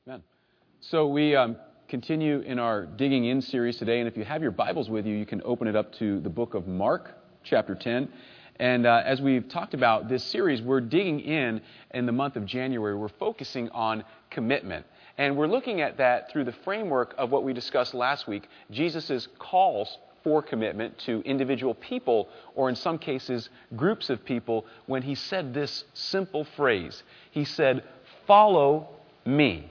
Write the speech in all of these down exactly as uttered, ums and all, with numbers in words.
Amen. So we um, continue in our Digging In series today, and if you have your Bibles with you, you can open it up to the book of Mark, chapter ten. And uh, as we've talked about this series, we're digging in in the month of January. We're focusing on commitment. And we're looking at that through the framework of what we discussed last week, Jesus' calls for commitment to individual people, or in some cases, groups of people, when he said this simple phrase. He said, "Follow me."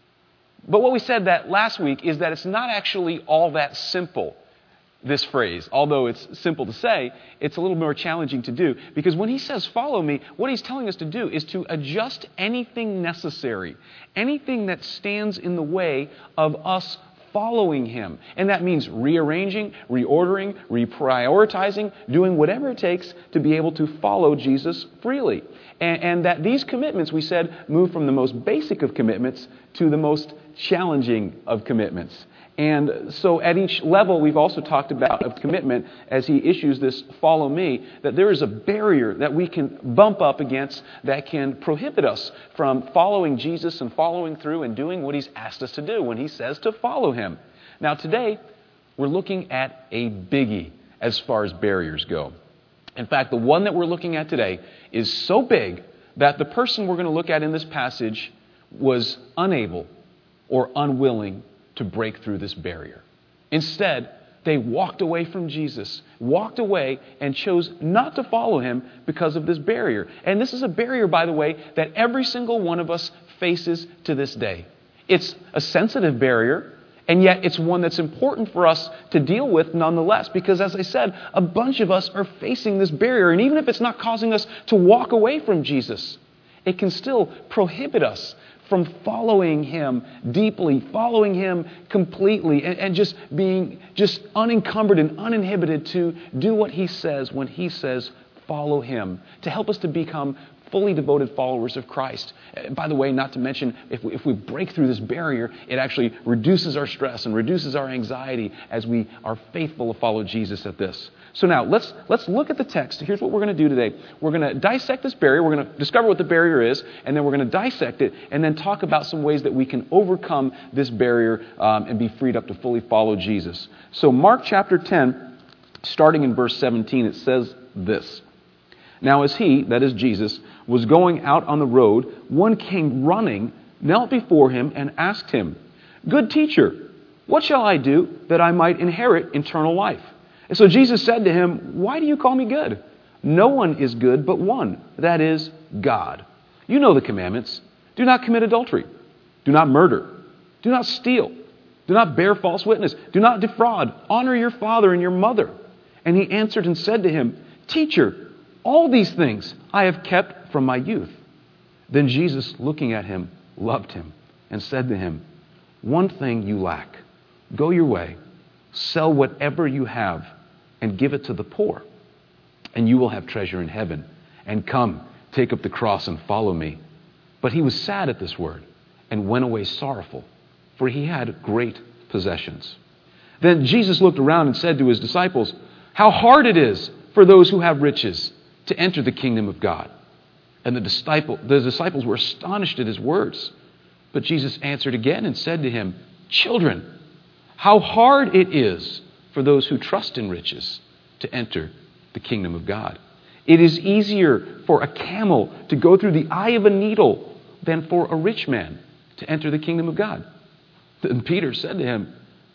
But what we said that last week is that it's not actually all that simple, this phrase. Although it's simple to say, it's a little more challenging to do. Because when he says, "Follow me," what he's telling us to do is to adjust anything necessary, anything that stands in the way of us following him. And that means rearranging, reordering, reprioritizing, doing whatever it takes to be able to follow Jesus freely. And, and that these commitments, we said, move from the most basic of commitments to the most challenging of commitments. And so at each level, we've also talked about of commitment as he issues this "follow me," that there is a barrier that we can bump up against that can prohibit us from following Jesus and following through and doing what he's asked us to do when he says to follow him. Now today, we're looking at a biggie as far as barriers go. In fact, the one that we're looking at today is so big that the person we're going to look at in this passage was unable or unwilling to break through this barrier. Instead, they walked away from Jesus, walked away and chose not to follow him because of this barrier. And this is a barrier, by the way, that every single one of us faces to this day. It's a sensitive barrier, and yet it's one that's important for us to deal with nonetheless, because as I said, a bunch of us are facing this barrier. And even if it's not causing us to walk away from Jesus, it can still prohibit us from following him deeply, following him completely, and, and just being just unencumbered and uninhibited to do what he says when he says, follow him, to help us to become fully devoted followers of Christ. By the way, not to mention, if we, if we break through this barrier, it actually reduces our stress and reduces our anxiety as we are faithful to follow Jesus at this. So now, let's let's look at the text. Here's what we're going to do today. We're going to dissect this barrier. We're going to discover what the barrier is, and then we're going to dissect it, and then talk about some ways that we can overcome this barrier um, and be freed up to fully follow Jesus. So Mark chapter ten, starting in verse seventeen, it says this. "Now as he," that is Jesus, "was going out on the road, one came running, knelt before him, and asked him, 'Good teacher, what shall I do that I might inherit eternal life?' And so Jesus said to him, 'Why do you call me good? No one is good but one, that is, God. You know the commandments. Do not commit adultery. Do not murder. Do not steal. Do not bear false witness. Do not defraud. Honor your father and your mother.' And he answered and said to him, 'Teacher, all these things I have kept from my youth.' Then Jesus, looking at him, loved him and said to him, 'One thing you lack. Go your way, sell whatever you have, and give it to the poor, and you will have treasure in heaven. And come, take up the cross and follow me.' But he was sad at this word and went away sorrowful, for he had great possessions. Then Jesus looked around and said to his disciples, 'How hard it is for those who have riches to enter the kingdom of God.' And the disciple, the disciples were astonished at his words. But Jesus answered again and said to him, 'Children, how hard it is for those who trust in riches to enter the kingdom of God. It is easier for a camel to go through the eye of a needle than for a rich man to enter the kingdom of God.' Then Peter said to him,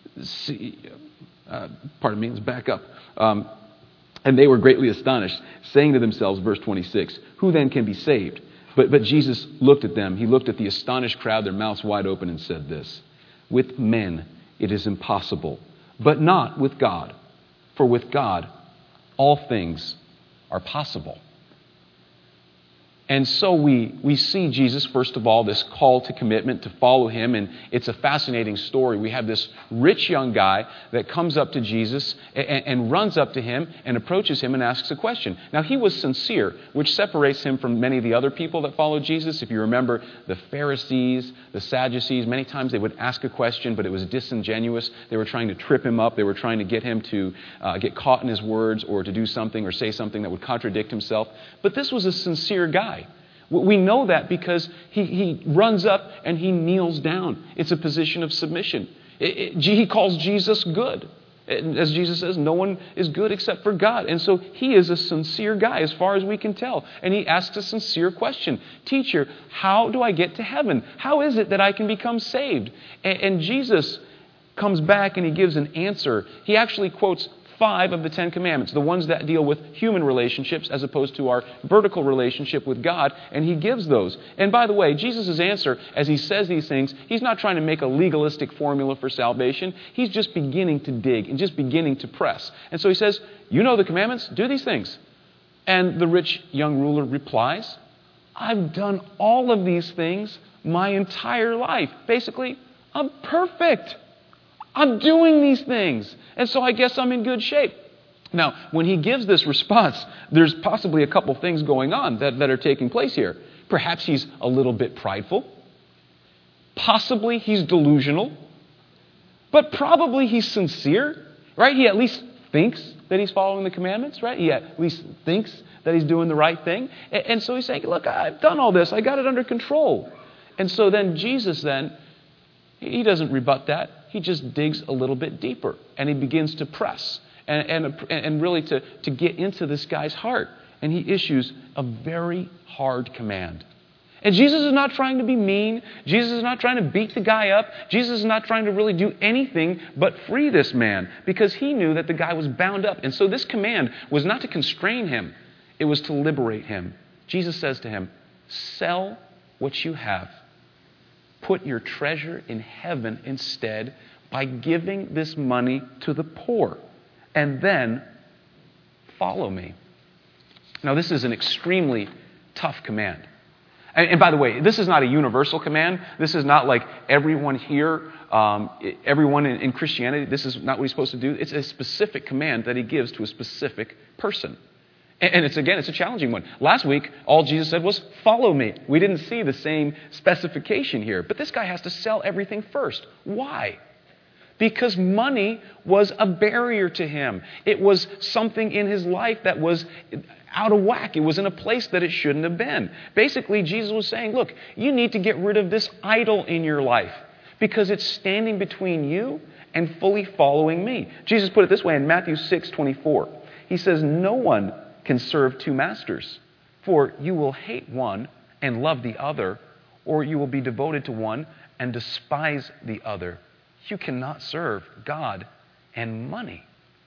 See, uh, pardon me, let's back up. Um, and they were greatly astonished, saying to themselves, verse twenty-six, 'Who then can be saved?' But, but Jesus looked at them. He looked at the astonished crowd, their mouths wide open, and said this, 'With men it is impossible, but not with God. For with God, all things are possible.'" And so we, we see Jesus, first of all, this call to commitment, to follow him. And it's a fascinating story. We have this rich young guy that comes up to Jesus and, and runs up to him and approaches him and asks a question. Now, he was sincere, which separates him from many of the other people that followed Jesus. If you remember, the Pharisees, the Sadducees, many times they would ask a question, but it was disingenuous. They were trying to trip him up. They were trying to get him to uh, get caught in his words or to do something or say something that would contradict himself. But this was a sincere guy. We know that because he, he runs up and he kneels down. It's a position of submission. It, it, he calls Jesus good. As Jesus says, no one is good except for God. And so he is a sincere guy as far as we can tell. And he asks a sincere question. Teacher, how do I get to heaven? How is it that I can become saved? And, and Jesus comes back and he gives an answer. He actually quotes five of the Ten Commandments, the ones that deal with human relationships as opposed to our vertical relationship with God, and he gives those. And by the way, Jesus' answer, as he says these things, he's not trying to make a legalistic formula for salvation. He's just beginning to dig and just beginning to press. And so he says, you know the commandments, do these things. And the rich young ruler replies, I've done all of these things my entire life. Basically, I'm perfect. I'm doing these things, and so I guess I'm in good shape. Now, when he gives this response, there's possibly a couple things going on that, that are taking place here. Perhaps he's a little bit prideful. Possibly he's delusional. But probably he's sincere, right? He at least thinks that he's following the commandments, right? He at least thinks that he's doing the right thing. And, and so he's saying, look, I've done all this. I got it under control. And so then Jesus then, he doesn't rebut that. He just digs a little bit deeper, and he begins to press and, and, and really to, to get into this guy's heart. And he issues a very hard command. And Jesus is not trying to be mean. Jesus is not trying to beat the guy up. Jesus is not trying to really do anything but free this man, because he knew that the guy was bound up. And so this command was not to constrain him. It was to liberate him. Jesus says to him, sell what you have. Put your treasure in heaven instead by giving this money to the poor. And then follow me. Now, this is an extremely tough command. And, and by the way, this is not a universal command. This is not like everyone here, um, everyone in, in Christianity, this is not what he's supposed to do. It's a specific command that he gives to a specific person. And it's, again, it's a challenging one. Last week, all Jesus said was, follow me. We didn't see the same specification here. But this guy has to sell everything first. Why? Because money was a barrier to him. It was something in his life that was out of whack. It was in a place that it shouldn't have been. Basically, Jesus was saying, look, you need to get rid of this idol in your life because it's standing between you and fully following me. Jesus put it this way in Matthew six twenty-four. He says, no one can serve two masters, for you will hate one and love the other, or you will be devoted to one and despise the other. You cannot serve God and money.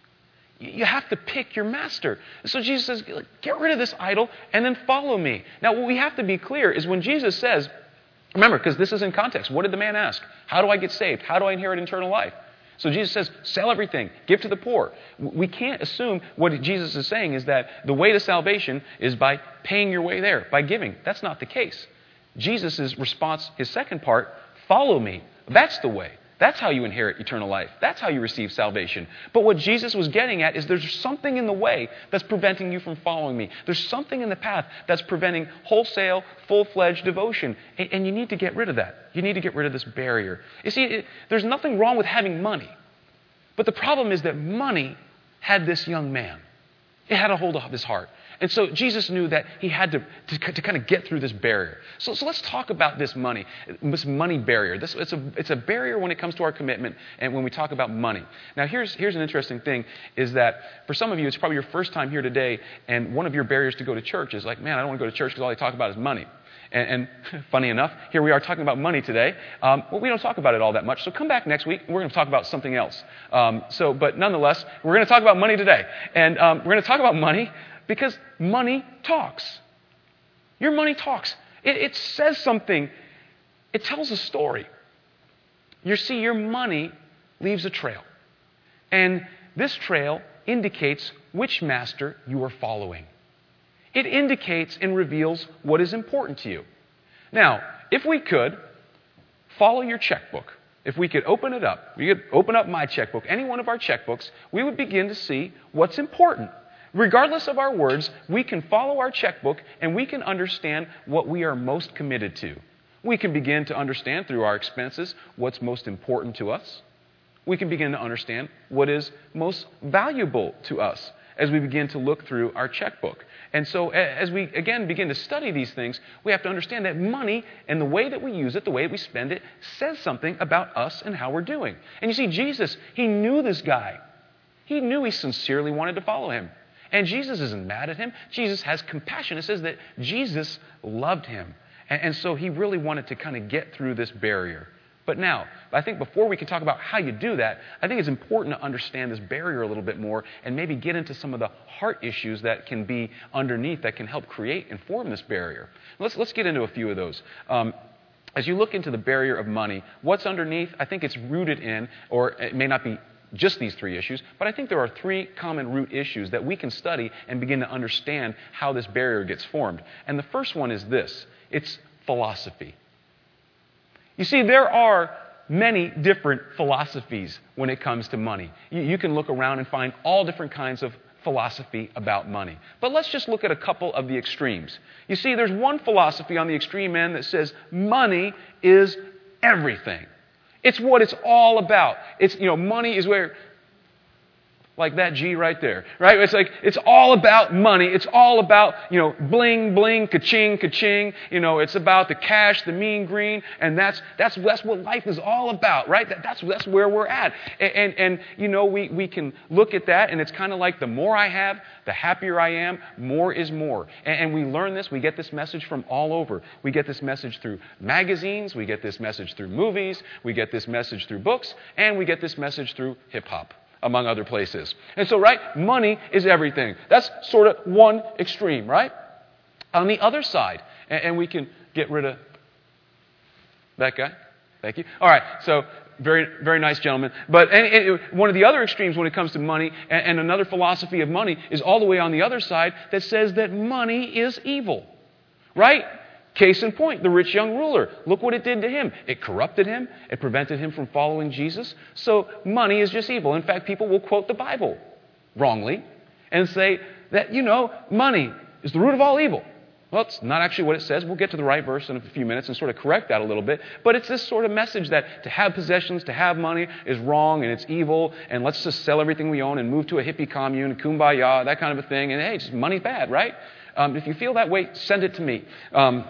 You have to pick your master. So Jesus says, get rid of this idol and then follow me. Now, what we have to be clear is when Jesus says, remember, because this is in context, what did the man ask? How do I get saved? How do I inherit eternal life? So Jesus says, sell everything, give to the poor. We can't assume what Jesus is saying is that the way to salvation is by paying your way there, by giving. That's not the case. Jesus' response, his second part, follow me. That's the way. That's how you inherit eternal life. That's how you receive salvation. But what Jesus was getting at is there's something in the way that's preventing you from following me. There's something in the path that's preventing wholesale, full-fledged devotion. And, and you need to get rid of that. You need to get rid of this barrier. You see, it, there's nothing wrong with having money. But the problem is that money had this young man. It had a hold of his heart. And so Jesus knew that he had to, to, to kind of get through this barrier. So, so let's talk about this money, this money barrier. This, it's, a, it's a barrier when it comes to our commitment and when we talk about money. Now, here's, here's an interesting thing, is that for some of you, it's probably your first time here today, and one of your barriers to go to church is like, man, I don't want to go to church because all they talk about is money. And, and funny enough, here we are talking about money today. Um, well, we don't talk about it all that much. So come back next week. We're going to talk about something else. Um, so, but nonetheless, we're going to talk about money today. And um, we're going to talk about money because money talks. Your money talks. It, it says something. It tells a story. You see, your money leaves a trail. And this trail indicates which master you are following. It indicates and reveals what is important to you. Now, if we could follow your checkbook, if we could open it up, we could open up my checkbook, any one of our checkbooks, we would begin to see what's important. Regardless of our words, we can follow our checkbook and we can understand what we are most committed to. We can begin to understand through our expenses what's most important to us. We can begin to understand what is most valuable to us. as we begin to look through our checkbook. And so as we, again, begin to study these things, we have to understand that money and the way that we use it, the way that we spend it, says something about us and how we're doing. And you see, Jesus, he knew this guy. He knew he sincerely wanted to follow him. And Jesus isn't mad at him. Jesus has compassion. It says that Jesus loved him. And, and so he really wanted to kind of get through this barrier. But now, I think before we can talk about how you do that, I think it's important to understand this barrier a little bit more and maybe get into some of the heart issues that can be underneath that can help create and form this barrier. Let's, let's get into a few of those. Um, as you look into the barrier of money, what's underneath? I think it's rooted in, or it may not be just these three issues, but I think there are three common root issues that we can study and begin to understand how this barrier gets formed. And the first one is this. It's philosophy. You see, there are many different philosophies when it comes to money. You, you can look around and find all different kinds of philosophy about money. But let's just look at a couple of the extremes. You see, there's one philosophy on the extreme end that says money is everything. It's what it's all about. It's, you know, money is where, like that G right there, right? It's like, it's all about money. It's all about, you know, bling, bling, ka-ching, ka-ching. You know, it's about the cash, the mean green, and that's that's that's what life is all about, right? That, that's that's where we're at. And, and, and you know, we, we can look at that, and it's kind of like the more I have, the happier I am. More is more. And, and we learn this. We get this message from all over. We get this message through magazines. We get this message through movies. We get this message through books. And we get this message through hip-hop, among other places. And so, right, money is everything. That's sort of one extreme, right? On the other side, and, and we can get rid of that guy. Thank you. All right, so very, very nice gentleman. But and, and one of the other extremes when it comes to money, and, and another philosophy of money is all the way on the other side that says that money is evil, right? Case in point, the rich young ruler. Look what it did to him. It corrupted him. It prevented him from following Jesus. So money is just evil. In fact, people will quote the Bible wrongly and say that, you know, money is the root of all evil. Well, it's not actually what it says. We'll get to the right verse in a few minutes and sort of correct that a little bit. But it's this sort of message that to have possessions, to have money is wrong and it's evil, and let's just sell everything we own and move to a hippie commune, kumbaya, that kind of a thing, and hey, just money's bad, right? Um, if you feel that way, send it to me. Um,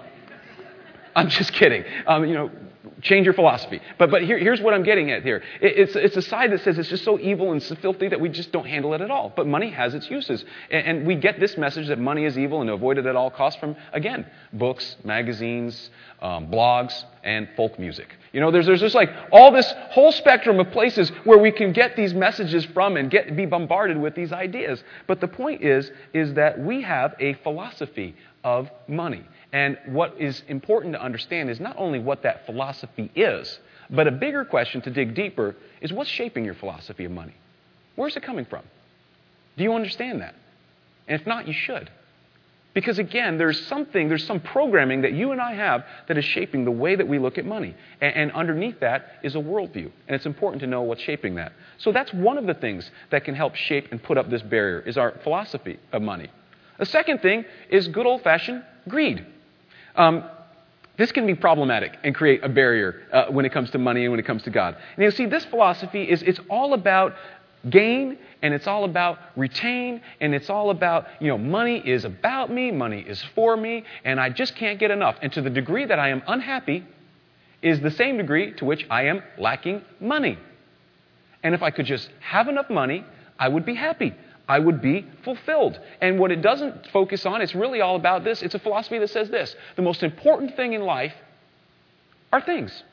I'm just kidding. Um, you know, change your philosophy. But but here, here's what I'm getting at here. It, it's it's a side that says it's just so evil and so filthy that we just don't handle it at all. But money has its uses. And, and we get this message that money is evil and to avoid it at all costs from, again, books, magazines, um, blogs, and folk music. You know, there's, there's just like all this whole spectrum of places where we can get these messages from and get be bombarded with these ideas. But the point is, is that we have a philosophy of money. And what is important to understand is not only what that philosophy is, but a bigger question to dig deeper is what's shaping your philosophy of money? Where's it coming from? Do you understand that? And if not, you should. Because again, there's something, there's some programming that you and I have that is shaping the way that we look at money. And, and underneath that is a worldview. And it's important to know what's shaping that. So that's one of the things that can help shape and put up this barrier is our philosophy of money. The second thing is good old-fashioned greed. Um, this can be problematic and create a barrier uh, when it comes to money and when it comes to God. And you see, this philosophy is it's all about gain, and it's all about retain, and it's all about, you know, money is about me, money is for me, and I just can't get enough. And to the degree that I am unhappy is the same degree to which I am lacking money. And if I could just have enough money, I would be happy. I would be fulfilled. And what it doesn't focus on, it's really all about this. It's a philosophy that says this. The most important thing in life are things.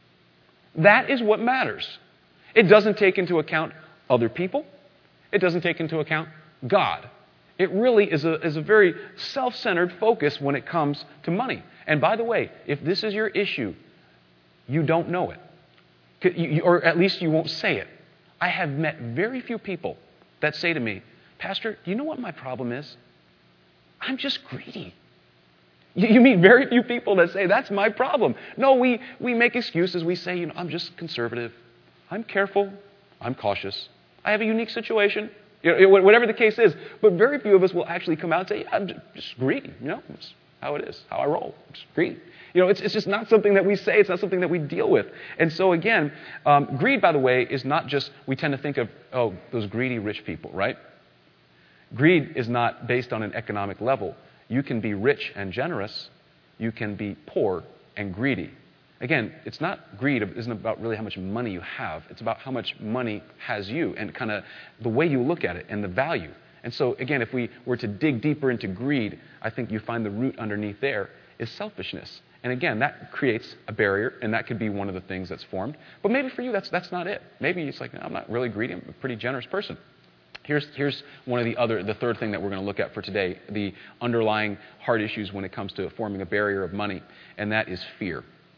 That is what matters. It doesn't take into account other people. It doesn't take into account God. It really is a, is a very self-centered focus when it comes to money. And by the way, if this is your issue, you don't know it. You, or at least you won't say it. I have met very few people that say to me, Pastor, you know what my problem is? I'm just greedy. You, you meet very few people that say, that's my problem. No, we, we make excuses. We say, you know, I'm just conservative. I'm careful. I'm cautious. I have a unique situation. You know, whatever the case is. But very few of us will actually come out and say, yeah, I'm just greedy. You know, it's how it is, how I roll. I'm just greedy. You know, it's, it's just not something that we say. It's not something that we deal with. And so again, um, greed, by the way, is not just, we tend to think of, oh, those greedy rich people, right? Greed is not based on an economic level. You can be rich and generous. You can be poor and greedy. Again, it's not greed. It isn't about really how much money you have. It's about how much money has you and kind of the way you look at it and the value. And so, again, if we were to dig deeper into greed, I think you find the root underneath there is selfishness. And again, that creates a barrier, and that could be one of the things that's formed. But maybe for you, that's that's not it. Maybe it's like, no, I'm not really greedy. I'm a pretty generous person. Here's here's one of the other, the third thing that we're going to look at for today, the underlying heart issues when it comes to forming a barrier of money, and that is fear.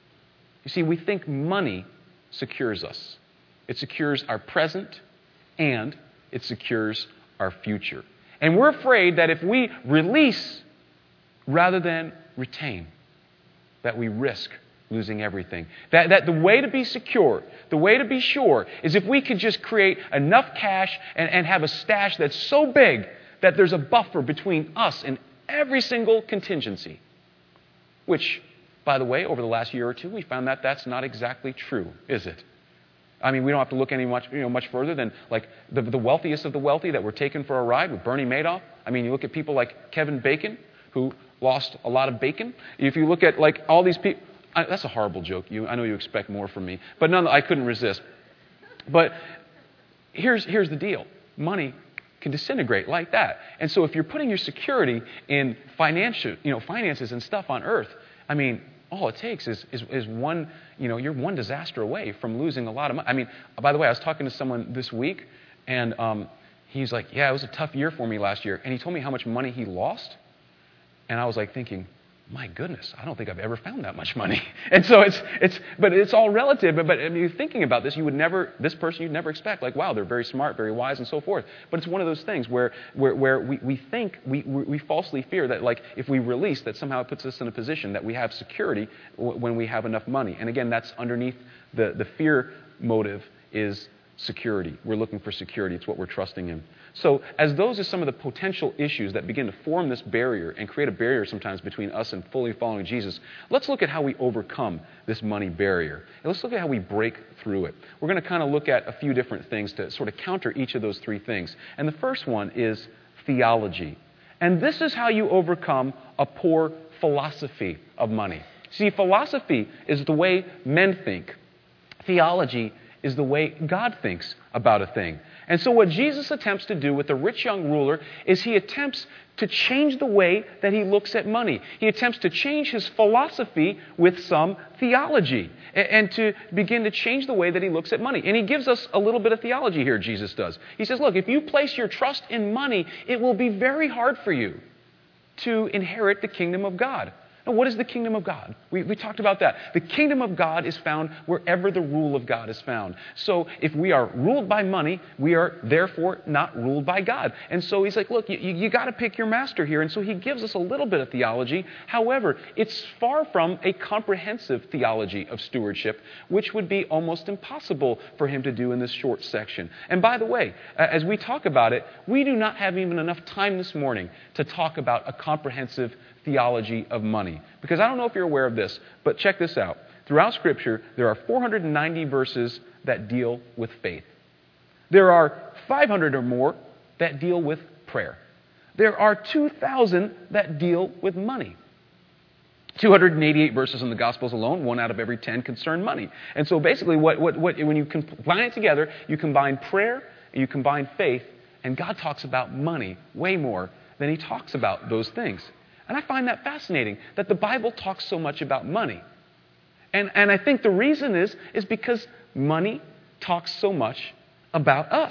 You see, we think money secures us. It secures our present, and it secures our future. And we're afraid that if we release rather than retain, that we risk losing everything. That, that the way to be secure, the way to be sure, is if we could just create enough cash and, and have a stash that's so big that there's a buffer between us and every single contingency. Which, by the way, over the last year or two, we found that that's not exactly true, is it? I mean, we don't have to look any much, you know, much further than like the, the wealthiest of the wealthy that were taken for a ride with Bernie Madoff. I mean, you look at people like Kevin Bacon, who lost a lot of bacon. If you look at like all these people, I, that's a horrible joke. You, I know you expect more from me, but none. I couldn't resist. But here's here's the deal: money can disintegrate like that. And so, if you're putting your security in financial, you know, finances and stuff on earth, I mean, all it takes is is, is one. You know, you're one disaster away from losing a lot of money. I mean, by the way, I was talking to someone this week, and um, he's like, "Yeah, it was a tough year for me last year," and he told me how much money he lost. And I was like thinking, my goodness, I don't think I've ever found that much money. And so it's, it's, but it's all relative. But, but I mean, thinking about this, you would never, this person you'd never expect, like, wow, they're very smart, very wise, and so forth. But it's one of those things where, where, where we, we think, we, we falsely fear that, like, if we release, that somehow it puts us in a position that we have security w- when we have enough money. And again, that's underneath the, the fear motive is security. We're looking for security. It's what we're trusting in. So as those are some of the potential issues that begin to form this barrier and create a barrier sometimes between us and fully following Jesus, let's look at how we overcome this money barrier. And let's look at how we break through it. We're going to kind of look at a few different things to sort of counter each of those three things. And the first one is theology. And this is how you overcome a poor philosophy of money. See, philosophy is the way men think. Theology is the way God thinks about a thing. And so what Jesus attempts to do with the rich young ruler is he attempts to change the way that he looks at money. He attempts to change his philosophy with some theology and to begin to change the way that he looks at money. And he gives us a little bit of theology here, Jesus does. He says, look, if you place your trust in money, it will be very hard for you to inherit the kingdom of God. Now, what is the kingdom of God? We, we talked about that. The kingdom of God is found wherever the rule of God is found. So if we are ruled by money, we are therefore not ruled by God. And so he's like, look, you, you, you got to pick your master here. And so he gives us a little bit of theology. However, it's far from a comprehensive theology of stewardship, which would be almost impossible for him to do in this short section. And by the way, as we talk about it, we do not have even enough time this morning to talk about a comprehensive theology of money. Because I don't know if you're aware of this, but check this out. Throughout Scripture, there are four hundred ninety verses that deal with faith. There are five hundred or more that deal with prayer. There are two thousand that deal with money. two hundred eighty-eight verses in the Gospels alone, one out of every ten concern money. And so basically, what, what, what, when you combine it together, you combine prayer and you combine faith, and God talks about money way more than he talks about those things. And I find that fascinating, that the Bible talks so much about money. And, and I think the reason is, is because money talks so much about us.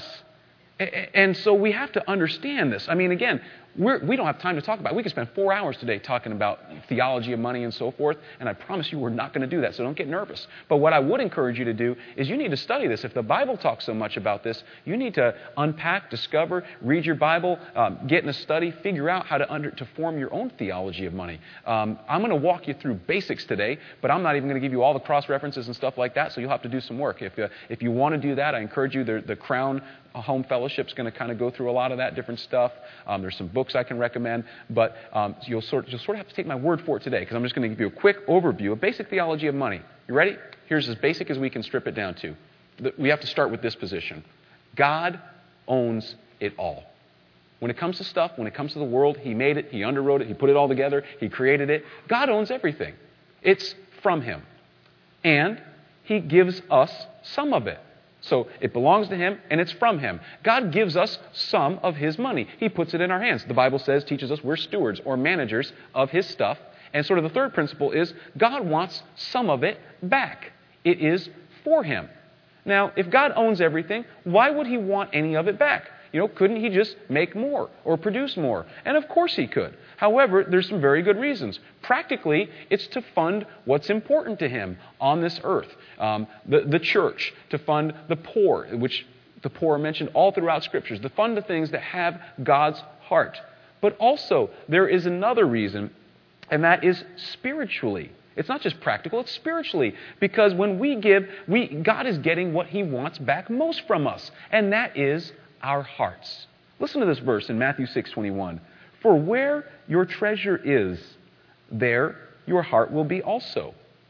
And so we have to understand this. I mean, again, we're, we don't have time to talk about it. We could spend four hours today talking about theology of money and so forth, and I promise you we're not going to do that, so don't get nervous. But what I would encourage you to do is you need to study this. If the Bible talks so much about this, you need to unpack, discover, read your Bible, um, get in a study, figure out how to, under, to form your own theology of money. Um, I'm going to walk you through basics today, but I'm not even going to give you all the cross-references and stuff like that, so you'll have to do some work. If, uh, if you want to do that, I encourage you, the, the Crown Home Fellowship is going to kind of go through a lot of that different stuff. Um, there's some books I can recommend, but um, you'll, sort, you'll sort of have to take my word for it today, because I'm just going to give you a quick overview of basic theology of money. You ready? Here's as basic as we can strip it down to. The, we have to start with this position. God owns it all. When it comes to stuff, when it comes to the world, He made it, He underwrote it, He put it all together, He created it. God owns everything. It's from Him. And He gives us some of it. So it belongs to Him and it's from Him. God gives us some of His money. He puts it in our hands. The Bible says, teaches us we're stewards or managers of His stuff. And sort of the third principle is God wants some of it back. It is for Him. Now, if God owns everything, why would He want any of it back? You know, couldn't He just make more or produce more? And of course He could. However, there's some very good reasons. Practically, it's to fund what's important to Him on this earth. Um, the, the church, to fund the poor, which the poor are mentioned all throughout Scriptures, to fund the things that have God's heart. But also, there is another reason, and that is spiritually. It's not just practical, it's spiritually. Because when we give, we God is getting what He wants back most from us, and that is our hearts. Listen to this verse in Matthew six twenty-one. For where your treasure is, there your heart will be also.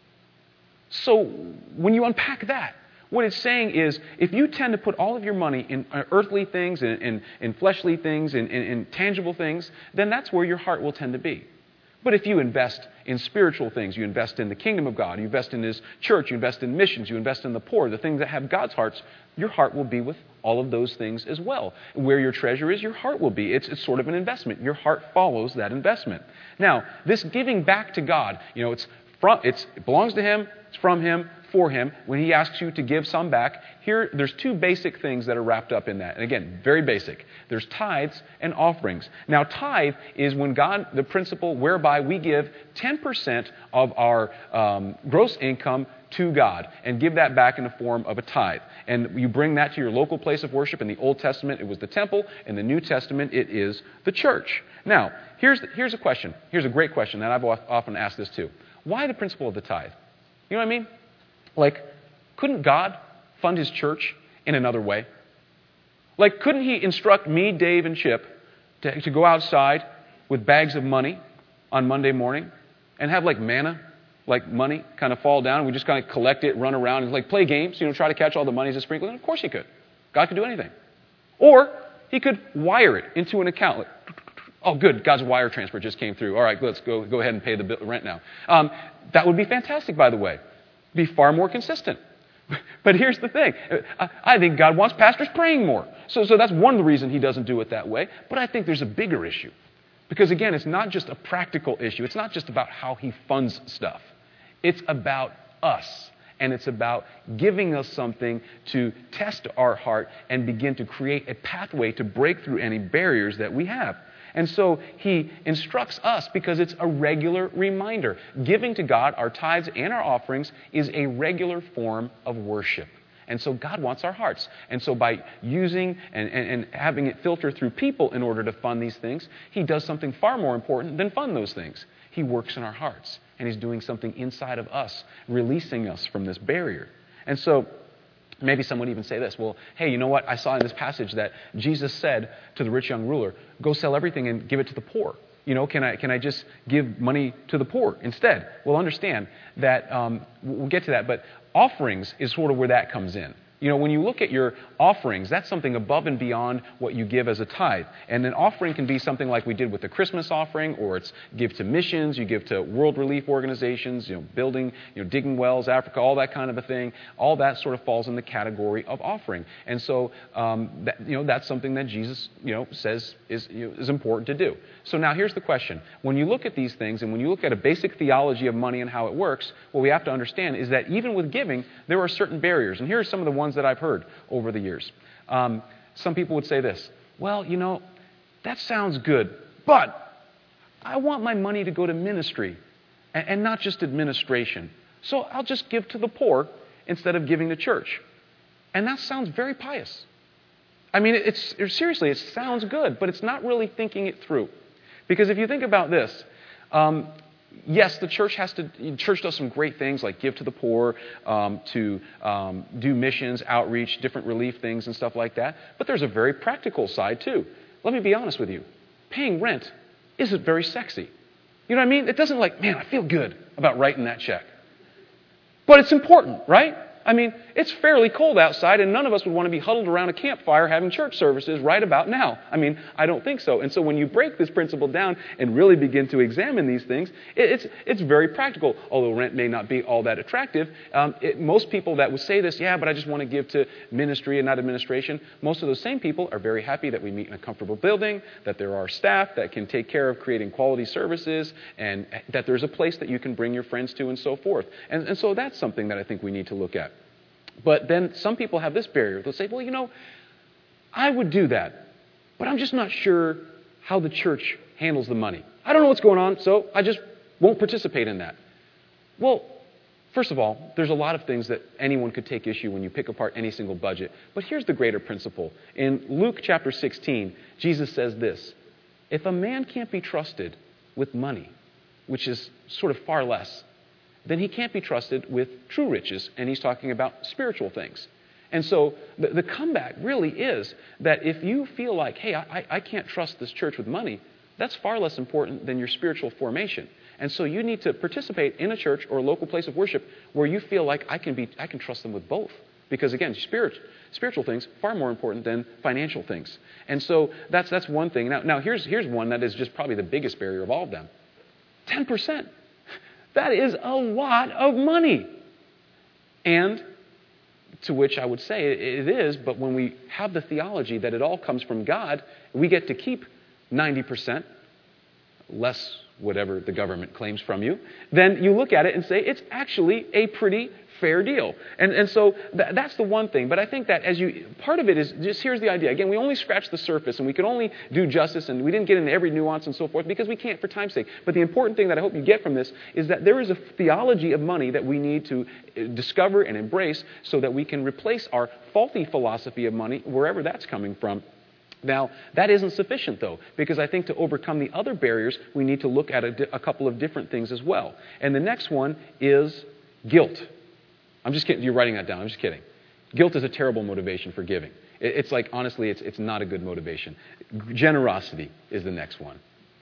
So when you unpack that, what it's saying is, if you tend to put all of your money in earthly things, in, in, in fleshly things, in, in, in tangible things, then that's where your heart will tend to be. But if you invest in spiritual things, you invest in the kingdom of God, you invest in His church, you invest in missions, you invest in the poor, the things that have God's hearts, your heart will be with all of those things as well. Where your treasure is, your heart will be. It's, it's sort of an investment. Your heart follows that investment. Now, this giving back to God, you know, it's from, it's, it belongs to Him, it's from Him, for Him. When He asks you to give some back, here there's two basic things that are wrapped up in that. And again, very basic. There's tithes and offerings. Now, tithe is when God, the principle whereby we give ten percent of our um, gross income to God and give that back in the form of a tithe. And you bring that to your local place of worship. In the Old Testament, it was the temple. In the New Testament, it is the church. Now, here's, here's a question. Here's a great question that I've often asked this too. Why the principle of the tithe? You know what I mean? Like, couldn't God fund His church in another way? Like, couldn't He instruct me, Dave, and Chip to, to go outside with bags of money on Monday morning and have like manna, like money, kind of fall down, and we just kind of collect it, run around, and like play games, you know, try to catch all the money as a sprinkle? And of course He could. God could do anything. Or He could wire it into an account. Like, oh, good, God's wire transfer just came through. All right, let's go, go ahead and pay the bill, rent now. Um, that would be fantastic, by the way. Be far more consistent. But here's the thing. I think God wants pastors praying more. So, so that's one of the reasons He doesn't do it that way. But I think there's a bigger issue. Because again, it's not just a practical issue. It's not just about how He funds stuff. It's about us. And it's about giving us something to test our heart and begin to create a pathway to break through any barriers that we have. And so He instructs us because it's a regular reminder. Giving to God, our tithes and our offerings, is a regular form of worship. And so God wants our hearts. And so by using and, and, and having it filter through people in order to fund these things, He does something far more important than fund those things. He works in our hearts. And He's doing something inside of us, releasing us from this barrier. And so maybe someone would even say this, well, hey, you know what? I saw in this passage that Jesus said to the rich young ruler, go sell everything and give it to the poor. You know, can I can I just give money to the poor instead? Well, understand that, um, we'll get to that, but offerings is sort of where that comes in. You know, when you look at your offerings, that's something above and beyond what you give as a tithe. And an offering can be something like we did with the Christmas offering, or it's give to missions, you give to world relief organizations, you know, building, you know, digging wells, Africa, all that kind of a thing. All that sort of falls in the category of offering. And so, um, that, you know, that's something that Jesus, you know, says is, you know, is important to do. So now here's the question. When you look at these things, and when you look at a basic theology of money and how it works, what we have to understand is that even with giving, there are certain barriers. And here are some of the ones that I've heard over the years. Um, some people would say this, well, you know, that sounds good, but I want my money to go to ministry and, and not just administration. So I'll just give to the poor instead of giving to church. And that sounds very pious. I mean, it's, it's seriously, it sounds good, but it's not really thinking it through. Because if you think about this, um, yes, the church has to. The church does some great things like give to the poor, um, to um, do missions, outreach, different relief things and stuff like that. But there's a very practical side too. Let me be honest with you. Paying rent isn't very sexy. You know what I mean? It doesn't like, man, I feel good about writing that check. But it's important, right? I mean, it's fairly cold outside, and none of us would want to be huddled around a campfire having church services right about now. I mean, I don't think so. And so when you break this principle down and really begin to examine these things, it, it's it's very practical. Although rent may not be all that attractive, um, it, most people that would say this, yeah, but I just want to give to ministry and not administration, most of those same people are very happy that we meet in a comfortable building, that there are staff that can take care of creating quality services, and that there's a place that you can bring your friends to and so forth. And, and so that's something that I think we need to look at. But then some people have this barrier. They'll say, well, you know, I would do that, but I'm just not sure how the church handles the money. I don't know what's going on, so I just won't participate in that. Well, first of all, there's a lot of things that anyone could take issue when you pick apart any single budget. But here's the greater principle. In Luke chapter sixteen, Jesus says this: if a man can't be trusted with money, which is sort of far less, then he can't be trusted with true riches, and he's talking about spiritual things. And so the, the comeback really is that if you feel like, hey, I, I can't trust this church with money, that's far less important than your spiritual formation. And so you need to participate in a church or a local place of worship where you feel like I can be, I can trust them with both. Because again, spirit, spiritual things far more important than financial things. And so that's that's one thing. Now, now here's here's one that is just probably the biggest barrier of all of them. ten percent. That is a lot of money. And to which I would say it is, but when we have the theology that it all comes from God, we get to keep ninety percent, less whatever the government claims from you, then you look at it and say it's actually a pretty fair deal. And and so th- that's the one thing. But I think that as you, part of it is just, here's the idea. Again, we only scratch the surface, and we can only do justice, and we didn't get into every nuance and so forth because we can't for time's sake. But the important thing that I hope you get from this is that there is a theology of money that we need to discover and embrace so that we can replace our faulty philosophy of money, wherever that's coming from. Now, that isn't sufficient, though, because I think to overcome the other barriers, we need to look at a, di- a couple of different things as well. And the next one is guilt. I'm just kidding. You're writing that down. I'm just kidding. Guilt is a terrible motivation for giving. It, it's like, honestly, it's, it's not a good motivation. Generosity is the next one.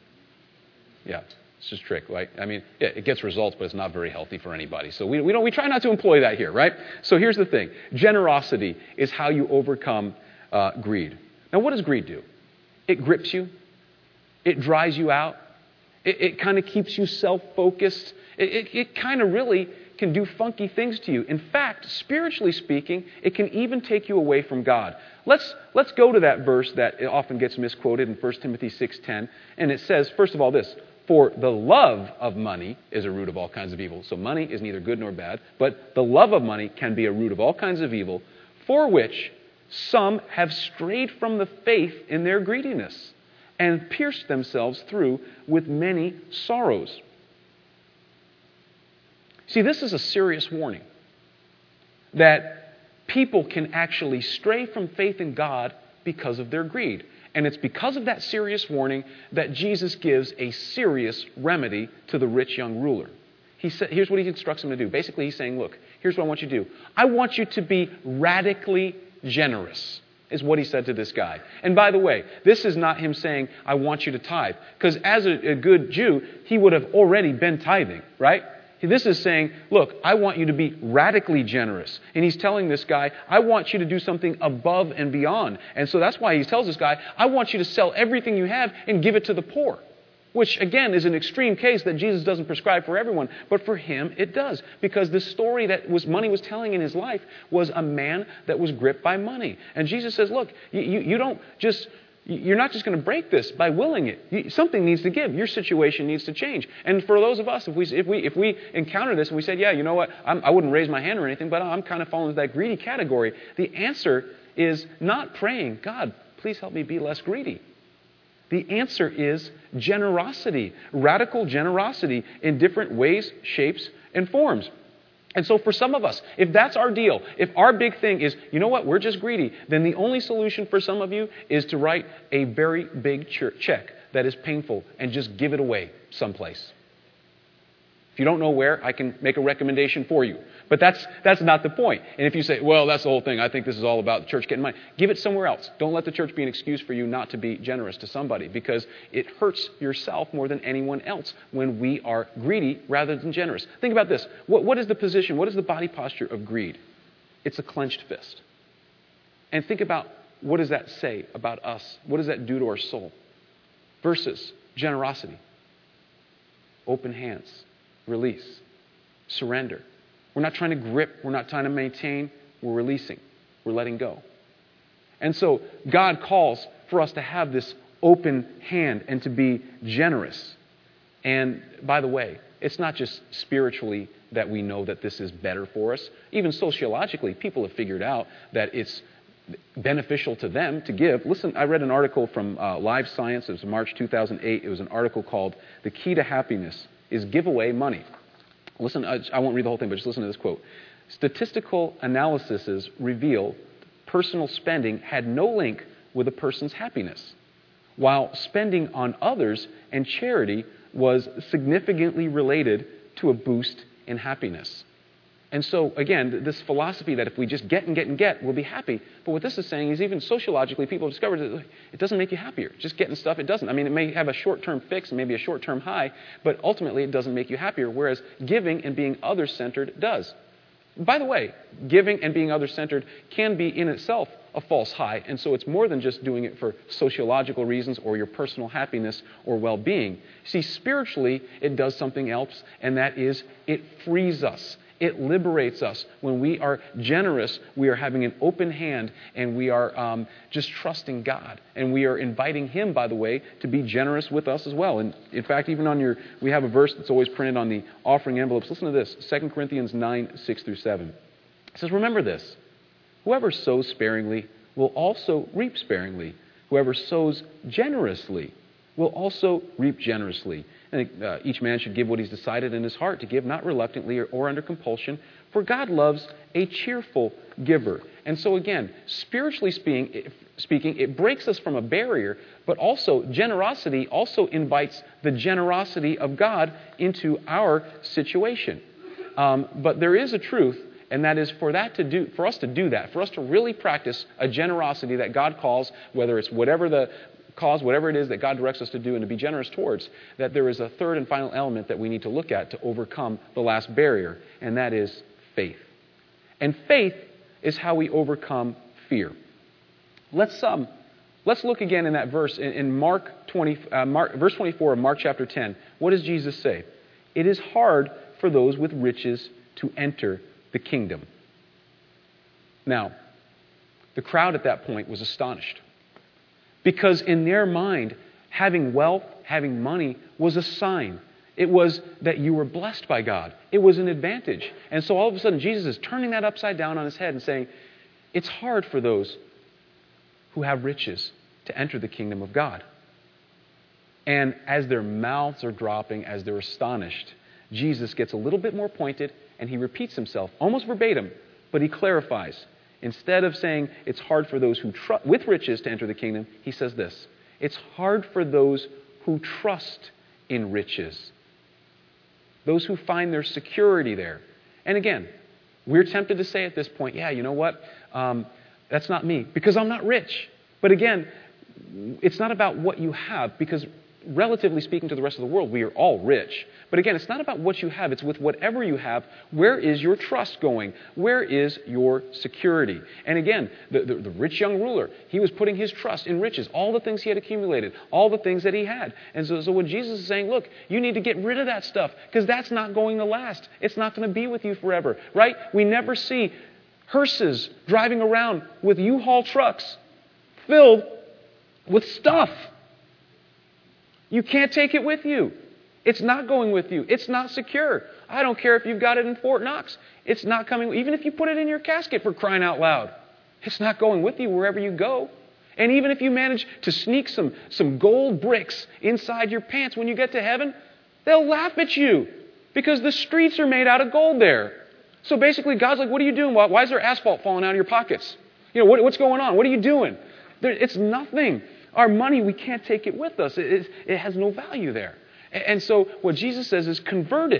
Yeah, it's just a trick, right? I mean, yeah, it gets results, but it's not very healthy for anybody. So we, we, don't, we try not to employ that here, right? So here's the thing. Generosity is how you overcome uh, greed. Now, what does greed do? It grips you. It dries you out. It, it kind of keeps you self-focused. It, it, it kind of really can do funky things to you. In fact, spiritually speaking, it can even take you away from God. Let's, let's go to that verse that often gets misquoted in First Timothy six ten. And it says, first of all, this: for the love of money is a root of all kinds of evil. So money is neither good nor bad, but the love of money can be a root of all kinds of evil, for which some have strayed from the faith in their greediness and pierced themselves through with many sorrows. See, this is a serious warning that people can actually stray from faith in God because of their greed. And it's because of that serious warning that Jesus gives a serious remedy to the rich young ruler. He sa- here's what he instructs him to do. Basically, he's saying, look, here's what I want you to do. I want you to be radically generous, is what he said to this guy. And by the way, this is not him saying, I want you to tithe. Because as a, a good Jew, he would have already been tithing, right? This is saying, look, I want you to be radically generous. And he's telling this guy, I want you to do something above and beyond. And so that's why he tells this guy, I want you to sell everything you have and give it to the poor. Which, again, is an extreme case that Jesus doesn't prescribe for everyone. But for him, it does. Because the story that was money was telling in his life was a man that was gripped by money. And Jesus says, look, you, you, you don't just... You're not just going to break this by willing it. You, something needs to give. Your situation needs to change. And for those of us, if we if we if we encounter this and we said, yeah, you know what, I'm, I wouldn't raise my hand or anything, but I'm kind of falling into that greedy category. The answer is not praying, God, please help me be less greedy. The answer is generosity, radical generosity in different ways, shapes, and forms. And so for some of us, if that's our deal, if our big thing is, you know what, we're just greedy, then the only solution for some of you is to write a very big check that is painful and just give it away someplace. If you don't know where, I can make a recommendation for you. But that's that's not the point. And if you say, well, that's the whole thing, I think this is all about the church getting money, give it somewhere else. Don't let the church be an excuse for you not to be generous to somebody, because it hurts yourself more than anyone else when we are greedy rather than generous. Think about this. What, what is the position, what is the body posture of greed? it's a clenched fist. And think about, what does that say about us? What does that do to our soul? Versus generosity, open hands, release, surrender. We're not trying to grip. We're not trying to maintain. We're releasing. We're letting go. And so God calls for us to have this open hand and to be generous. And by the way, it's not just spiritually that we know that this is better for us. Even sociologically, people have figured out that it's beneficial to them to give. Listen, I read an article from uh, Live Science. It was March two thousand eight. It was an article called "The Key to Happiness is Give Away Money." Listen, I, I won't read the whole thing, but just listen to this quote. Statistical analyses reveal personal spending had no link with a person's happiness, while spending on others and charity was significantly related to a boost in happiness. And so, again, this philosophy that if we just get and get and get, we'll be happy. But what this is saying is even sociologically, people have discovered that it doesn't make you happier. Just getting stuff, it doesn't. I mean, it may have a short-term fix and maybe a short-term high, but ultimately it doesn't make you happier, whereas giving and being other-centered does. By the way, giving and being other-centered can be in itself a false high, and so it's more than just doing it for sociological reasons or your personal happiness or well-being. See, spiritually, it does something else, and that is it frees us. It liberates us. When we are generous, we are having an open hand, and we are um, just trusting God. And we are inviting Him, by the way, to be generous with us as well. And in fact, even on your, we have a verse that's always printed on the offering envelopes. Listen to this, Second Corinthians nine, six through seven. It says, remember this, whoever sows sparingly will also reap sparingly. Whoever sows generously will also reap generously. And uh, each man should give what he's decided in his heart to give, not reluctantly or, or under compulsion, for God loves a cheerful giver. And so again, spiritually speaking, speaking, it breaks us from a barrier, but also generosity also invites the generosity of God into our situation. Um, but there is a truth, and that is for that to do, for us to do that, for us to really practice a generosity that God calls, whether it's whatever the cause, whatever it is that God directs us to do and to be generous towards, that there is a third and final element that we need to look at to overcome the last barrier, and that is faith. And faith is how we overcome fear. Let's um, let's look again in that verse in, in Mark twenty, uh, Mark, verse twenty-four of Mark chapter ten. What does Jesus say? It is hard for those with riches to enter the kingdom. Now, the crowd at that point was astonished. Because in their mind, having wealth, having money was a sign. It was that you were blessed by God. It was an advantage. And so all of a sudden, Jesus is turning that upside down on his head and saying, it's hard for those who have riches to enter the kingdom of God. And as their mouths are dropping, as they're astonished, Jesus gets a little bit more pointed and he repeats himself, almost verbatim, but he clarifies. Instead of saying it's hard for those who tr- with riches to enter the kingdom, he says this, it's hard for those who trust in riches. Those who find their security there. And again, we're tempted to say at this point, yeah, you know what? Um, that's not me, because I'm not rich. But again, it's not about what you have, because relatively speaking to the rest of the world, we are all rich. But again, it's not about what you have. It's with whatever you have. Where is your trust going? Where is your security? And again, the, the, the rich young ruler, he was putting his trust in riches, all the things he had accumulated, all the things that he had. And so, so what Jesus is saying, look, you need to get rid of that stuff because that's not going to last. It's not going to be with you forever, right? We never see hearses driving around with U-Haul trucks filled with stuff. You can't take it with you. It's not going with you. It's not secure. I don't care if you've got it in Fort Knox. It's not coming. Even if you put it in your casket, for crying out loud, it's not going with you wherever you go. And even if you manage to sneak some, some gold bricks inside your pants when you get to heaven, they'll laugh at you because the streets are made out of gold there. So basically, God's like, what are you doing? Why is there asphalt falling out of your pockets? You know, what, what's going on? What are you doing? There, it's nothing. Our money, we can't take it with us. It, it, it has no value there. And so what Jesus says is convert it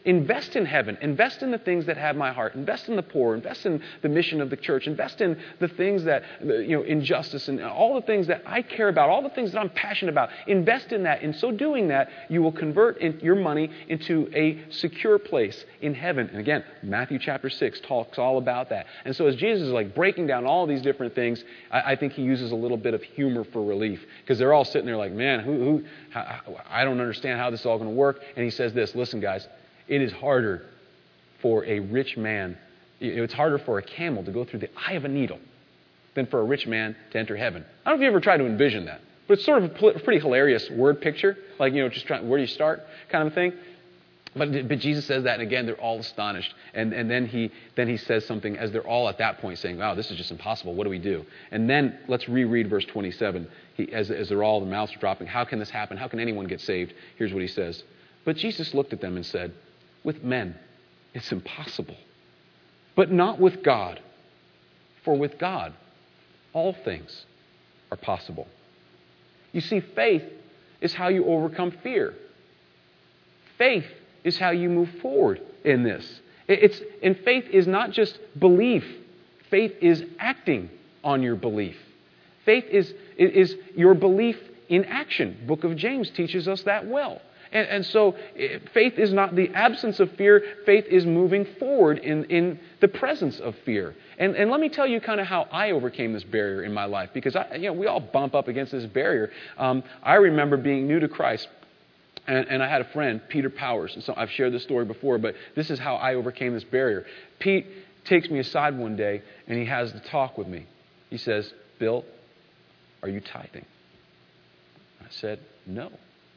invest in heaven. Invest in the things that have my heart. Invest in the poor. Invest in the mission of the church. Invest in the things that, you know, injustice and all the things that I care about, all the things that I'm passionate about. Invest in that. In so doing that, you will convert in your money into a secure place in heaven. And again, Matthew chapter six talks all about that. And so as Jesus is like breaking down all these different things, I, I think he uses a little bit of humor for relief, because they're all sitting there like, man, who, who how, I don't understand how this is all going to work. And he says this, listen, guys, it is harder for a rich man, it's harder for a camel to go through the eye of a needle than for a rich man to enter heaven. I don't know if you ever tried to envision that, but it's sort of a pretty hilarious word picture, like, you know, just trying, where do you start kind of thing. But, but Jesus says that, and again, they're all astonished. And, and then he then he says something as they're all at that point saying, wow, this is just impossible. What do we do? And then let's reread verse twenty-seven. He, as, as they're all, the mouths are dropping. How can this happen? How can anyone get saved? Here's what he says. But Jesus looked at them and said, with men, it's impossible. But not with God. For with God, all things are possible. You see, faith is how you overcome fear. Faith is how you move forward in this. It's, and faith is not just belief. Faith is acting on your belief. Faith is, is your belief in action. Book of James teaches us that well. And, and so faith is not the absence of fear. Faith is moving forward in, in the presence of fear. And, and let me tell you kind of how I overcame this barrier in my life, because I, you know, we all bump up against this barrier. Um, I remember being new to Christ. And, and I had a friend, Peter Powers. And so I've shared this story before, but this is how I overcame this barrier. Pete takes me aside one day, and he has the talk with me. He says, Bill, are you tithing? I said, no.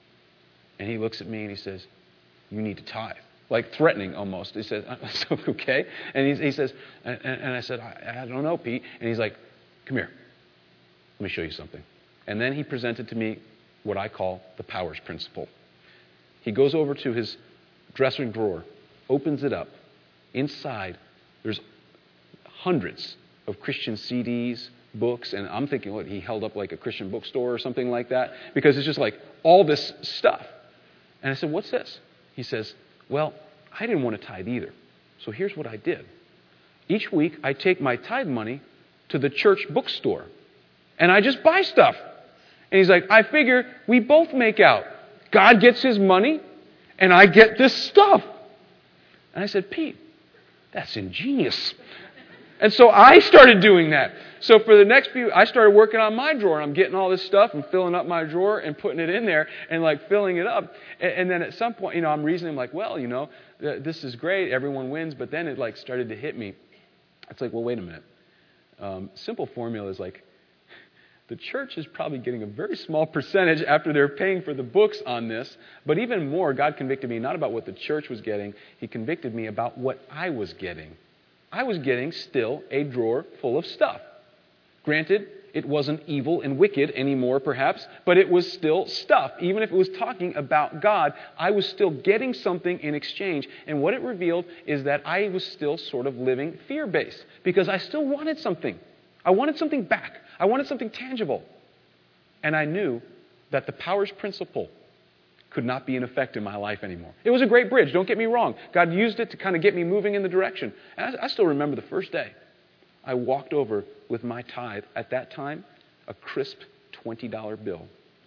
And he looks at me and he says, you need to tithe. Like threatening almost. He says, okay. And he, he says, and, and I said, I, I don't know, Pete. And he's like, come here. Let me show you something. And then he presented to me what I call the Powers Principle. He goes over to his dresser drawer, opens it up. Inside, there's hundreds of Christian C Ds, books, and I'm thinking, what, he held up like a Christian bookstore or something like that? Because it's just like all this stuff. And I said, what's this? He says, well, I didn't want to tithe either. So here's what I did. Each week, I take my tithe money to the church bookstore, and I just buy stuff. And he's like, I figure we both make out. God gets his money, and I get this stuff. And I said, Pete, that's ingenious. And so I started doing that. So for the next few, I started working on my drawer, and I'm getting all this stuff and filling up my drawer and putting it in there and like filling it up. And, and then at some point, you know, I'm reasoning like, well, you know, this is great. Everyone wins. But then it like started to hit me. It's like, well, wait a minute. Um, simple formula is like, the church is probably getting a very small percentage after they're paying for the books on this. But even more, God convicted me not about what the church was getting. He convicted me about what I was getting. I was getting still a drawer full of stuff. Granted, it wasn't evil and wicked anymore, perhaps, but it was still stuff. Even if it was talking about God, I was still getting something in exchange. And what it revealed is that I was still sort of living fear-based, because I still wanted something. I wanted something back. I wanted something tangible. And I knew that the Powers Principle could not be in effect in my life anymore. It was a great bridge, don't get me wrong. God used it to kind of get me moving in the direction. And I, I still remember the first day. I walked over with my tithe, at that time, a crisp twenty dollar bill.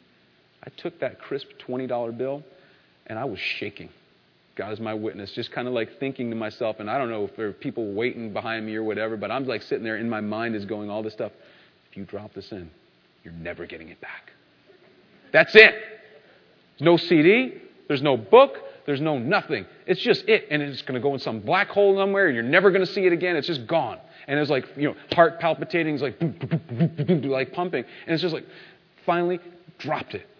I took that crisp twenty dollar bill, and I was shaking. God is my witness, just kind of like thinking to myself, and I don't know if there are people waiting behind me or whatever, but I'm like sitting there, in my mind is going all this stuff. If you drop this in, you're never getting it back. That's it. There's no C D. There's no book. There's no nothing. It's just it. And it's going to go in some black hole somewhere, and you're never going to see it again. It's just gone. And it's like, you know, heart palpitating. It's like, boom, boom, boom, boom, boom, like pumping. And it's just like, finally dropped it.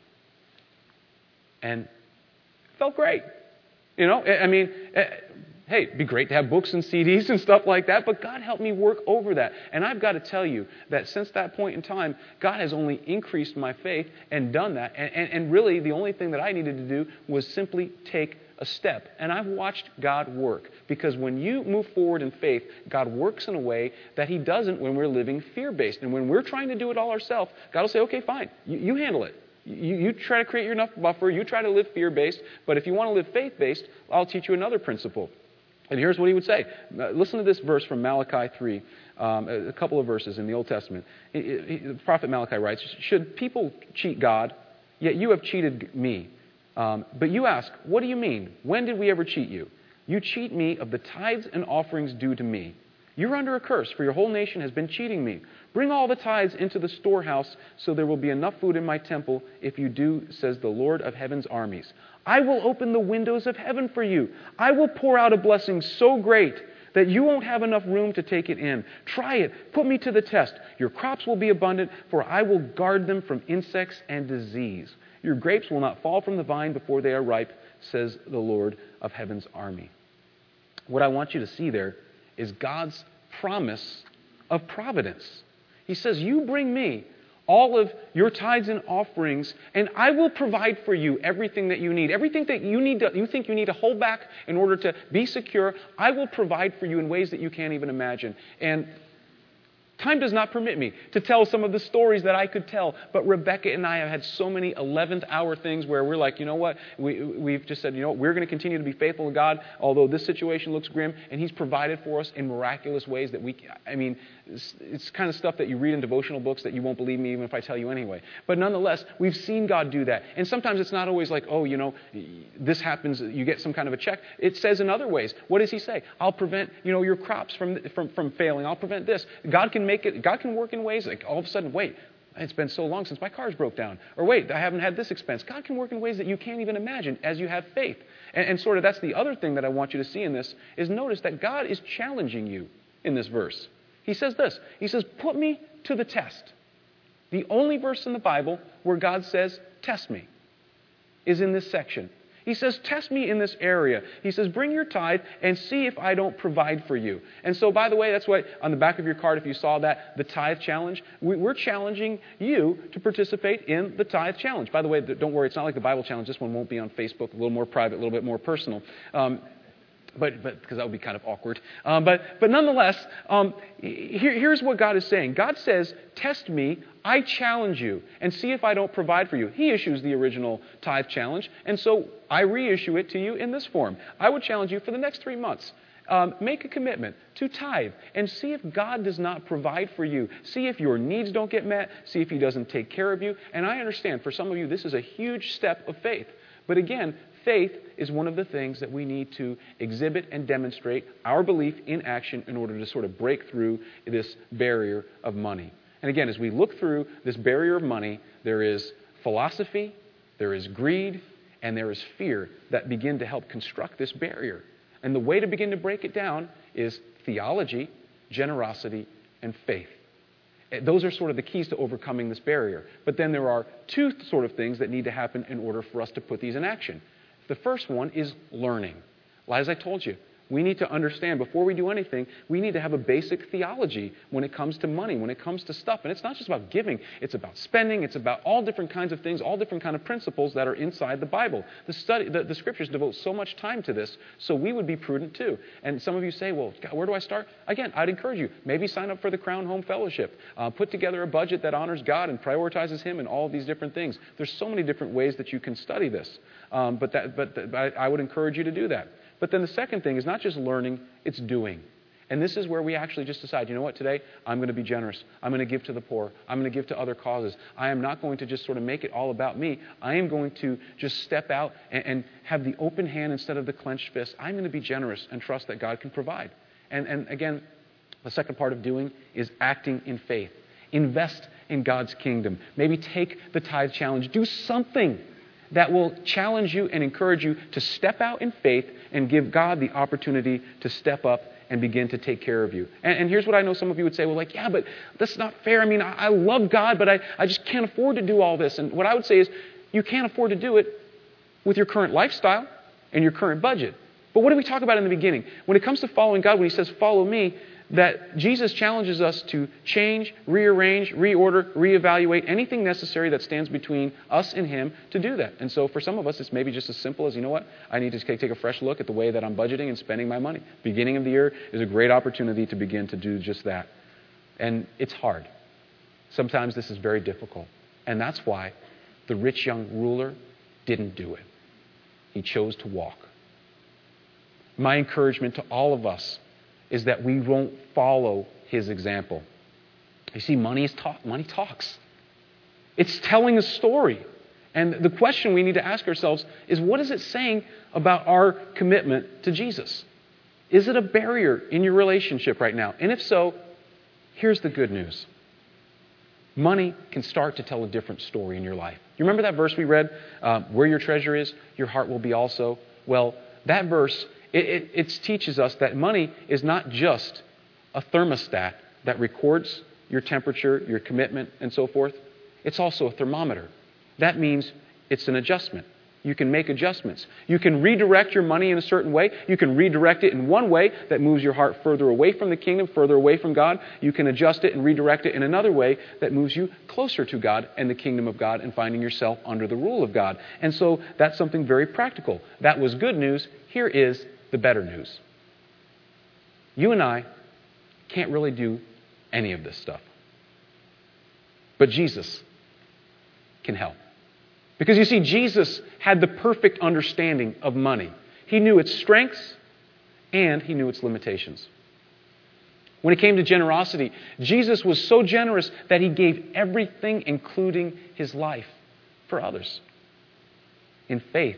And it felt great. You know, I mean, hey, it'd be great to have books and C Ds and stuff like that, but God helped me work over that. And I've got to tell you that since that point in time, God has only increased my faith and done that. And, and, and really, the only thing that I needed to do was simply take a step. And I've watched God work. Because when you move forward in faith, God works in a way that He doesn't when we're living fear-based. And when we're trying to do it all ourselves, God will say, okay, fine, you, you handle it. You, you try to create your enough buffer. You try to live fear-based. But if you want to live faith-based, I'll teach you another principle. And here's what he would say. Uh, listen to this verse from Malachi three, um, a, a couple of verses in the Old Testament. He, he, the prophet Malachi writes, should people cheat God? Yet you have cheated me. Um, but you ask, what do you mean? When did we ever cheat you? You cheat me of the tithes and offerings due to me. You're under a curse, for your whole nation has been cheating me. Bring all the tithes into the storehouse, so there will be enough food in my temple. If you do, says the Lord of heaven's armies. I will open the windows of heaven for you. I will pour out a blessing so great that you won't have enough room to take it in. Try it. Put me to the test. Your crops will be abundant, for I will guard them from insects and disease. Your grapes will not fall from the vine before they are ripe, says the Lord of heaven's army. What I want you to see there is God's promise of providence. He says, you bring me all of your tithes and offerings, and I will provide for you everything that you need. Everything that you need to, you think you need to hold back in order to be secure, I will provide for you in ways that you can't even imagine. And time does not permit me to tell some of the stories that I could tell, but Rebecca and I have had so many eleventh hour things where we're like, you know what, we, we've just said, you know what, we're going to continue to be faithful to God, although this situation looks grim, and He's provided for us in miraculous ways that we, I mean, it's, it's kind of stuff that you read in devotional books that you won't believe me even if I tell you anyway. But nonetheless, we've seen God do that. And sometimes it's not always like, oh, you know, this happens, you get some kind of a check. It says in other ways. What does He say? I'll prevent, you know, your crops from, from, from failing. I'll prevent this. God can make it, God can work in ways like all of a sudden, wait, it's been so long since my car's broke down. Or wait, I haven't had this expense. God can work in ways that you can't even imagine as you have faith. And, and sort of that's the other thing that I want you to see in this is notice that God is challenging you in this verse. He says this. He says, put me to the test. The only verse in the Bible where God says, test me, is in this section. He says, test me in this area. He says, bring your tithe and see if I don't provide for you. And so, by the way, that's why on the back of your card, if you saw that, the tithe challenge, we're challenging you to participate in the tithe challenge. By the way, don't worry, it's not like the Bible challenge. This one won't be on Facebook, a little more private, a little bit more personal. Um, But but because that would be kind of awkward. Um, but but nonetheless, um, here, here's what God is saying. God says, test me, I challenge you, and see if I don't provide for you. He issues the original tithe challenge, and so I reissue it to you in this form. I would challenge you for the next three months. Um, make a commitment to tithe and see if God does not provide for you. See if your needs don't get met. See if He doesn't take care of you. And I understand for some of you this is a huge step of faith. But again, faith is one of the things that we need to exhibit and demonstrate our belief in action in order to sort of break through this barrier of money. And again, as we look through this barrier of money, there is philosophy, there is greed, and there is fear that begin to help construct this barrier. And the way to begin to break it down is theology, generosity, and faith. Those are sort of the keys to overcoming this barrier. But then there are two sort of things that need to happen in order for us to put these in action. The first one is learning. Well, as I told you, we need to understand, before we do anything, we need to have a basic theology when it comes to money, when it comes to stuff. And it's not just about giving. It's about spending. It's about all different kinds of things, all different kind of principles that are inside the Bible. The study, the, the Scriptures devote so much time to this, so we would be prudent too. And some of you say, well, God, where do I start? Again, I'd encourage you, maybe sign up for the Crown Home Fellowship. Uh, put together a budget that honors God and prioritizes Him and all of these different things. There's so many different ways that you can study this. Um, but that, but, but I, I would encourage you to do that. But then the second thing is not just learning, it's doing. And this is where we actually just decide, you know what, today I'm going to be generous. I'm going to give to the poor. I'm going to give to other causes. I am not going to just sort of make it all about me. I am going to just step out and, and have the open hand instead of the clenched fist. I'm going to be generous and trust that God can provide. And, and again, the second part of doing is acting in faith. Invest in God's kingdom. Maybe take the tithe challenge. Do something that will challenge you and encourage you to step out in faith and give God the opportunity to step up and begin to take care of you. And, and here's what I know some of you would say, well, like, yeah, but that's not fair. I mean, I, I love God, but I, I just can't afford to do all this. And what I would say is, you can't afford to do it with your current lifestyle and your current budget. But what did we talk about in the beginning? When it comes to following God, when He says, follow me, that Jesus challenges us to change, rearrange, reorder, reevaluate anything necessary that stands between us and Him to do that. And so for some of us, it's maybe just as simple as, you know what, I need to take a fresh look at the way that I'm budgeting and spending my money. Beginning of the year is a great opportunity to begin to do just that. And it's hard. Sometimes this is very difficult. And that's why The rich young ruler didn't do it. He chose to walk. My encouragement to all of us is that we won't follow his example. You see, money is talk, money talks. It's telling a story. And the question we need to ask ourselves is, what is it saying about our commitment to Jesus? Is it a barrier in your relationship right now? And if so, here's the good news. Money can start to tell a different story in your life. You remember that verse we read? Uh, where your treasure is, your heart will be also. Well, that verse, it, it, it teaches us that money is not just a thermostat that records your temperature, your commitment, and so forth. It's also a thermometer. That means it's an adjustment. You can make adjustments. You can redirect your money in a certain way. You can redirect it in one way that moves your heart further away from the kingdom, further away from God. You can adjust it and redirect it in another way that moves you closer to God and the kingdom of God and finding yourself under the rule of God. And so that's something very practical. That was good news. Here is the better news. You and I can't really do any of this stuff. But Jesus can help. Because you see, Jesus had the perfect understanding of money. He knew its strengths and he knew its limitations. When it came to generosity, Jesus was so generous that he gave everything, including his life, for others. In faith,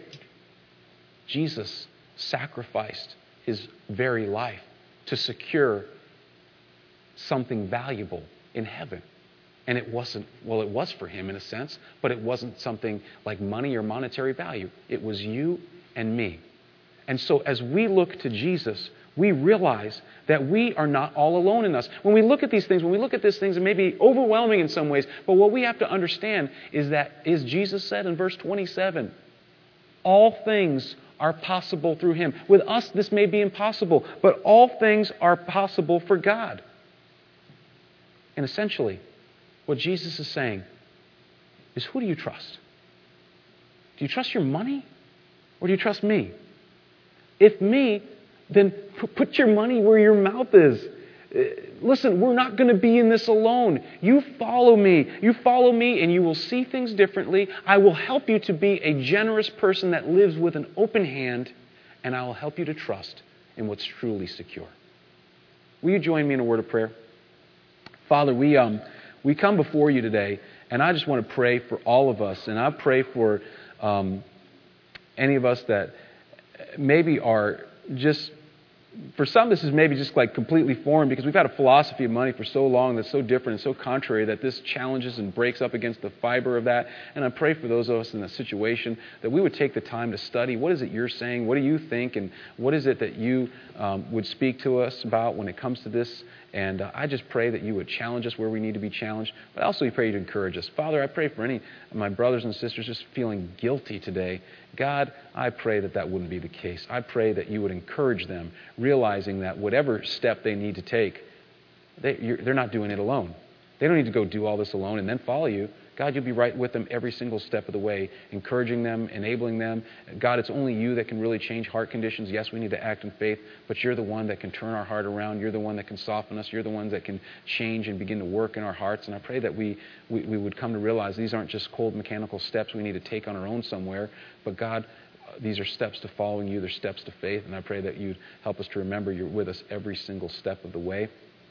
Jesus sacrificed his very life to secure something valuable in heaven. And it wasn't, well, it was for him in a sense, but it wasn't something like money or monetary value. It was you and me. And so as we look to Jesus, we realize that we are not all alone in us. When we look at these things, when we look at these things, it may be overwhelming in some ways, but what we have to understand is that, as Jesus said in verse twenty-seven, all things are possible through him. With us, this may be impossible, but all things are possible for God. And essentially, what Jesus is saying is, who do you trust? Do you trust your money or do you trust me? If me, then put your money where your mouth is. Listen, we're not going to be in this alone. You follow me. You follow me and you will see things differently. I will help you to be a generous person that lives with an open hand, and I will help you to trust in what's truly secure. Will you join me in a word of prayer? Father, we um. We come before you today, and I just want to pray for all of us. And I pray for um, any of us that maybe are just, for some this is maybe just like completely foreign, because we've had a philosophy of money for so long that's so different and so contrary that this challenges and breaks up against the fiber of that. And I pray for those of us in that situation that we would take the time to study. What is it you're saying? What do you think? And what is it that you um, would speak to us about when it comes to this? And uh, I just pray that you would challenge us where we need to be challenged, but also we pray you to encourage us. Father, I pray for any of my brothers and sisters just feeling guilty today. God, I pray that that wouldn't be the case. I pray that you would encourage them, realizing that whatever step they need to take, they, you're, they're not doing it alone. They don't need to go do all this alone and then follow you. God, you'll be right with them every single step of the way, encouraging them, enabling them. God, it's only you that can really change heart conditions. Yes, we need to act in faith, but you're the one that can turn our heart around. You're the one that can soften us. You're the one that can change and begin to work in our hearts. And I pray that we, we, we would come to realize these aren't just cold mechanical steps we need to take on our own somewhere, but God, these are steps to following you. They're steps to faith. And I pray that you'd help us to remember you're with us every single step of the way.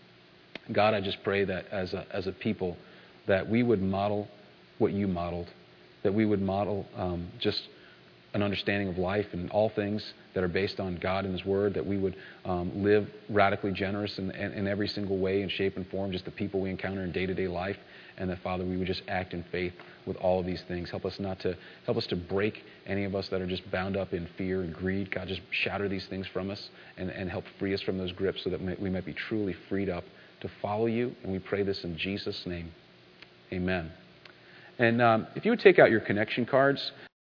God, I just pray that as a, as a people, that we would model what you modeled, that we would model um, just an understanding of life and all things that are based on God and his word, that we would um, live radically generous in, in, in every single way and shape and form, just the people we encounter in day-to-day life, and that, Father, we would just act in faith with all of these things. Help us not to, help us to break any of us that are just bound up in fear and greed. God, just shatter these things from us and, and help free us from those grips so that we might be truly freed up to follow you. And we pray this in Jesus' name. Amen. And um, if you would take out your connection cards.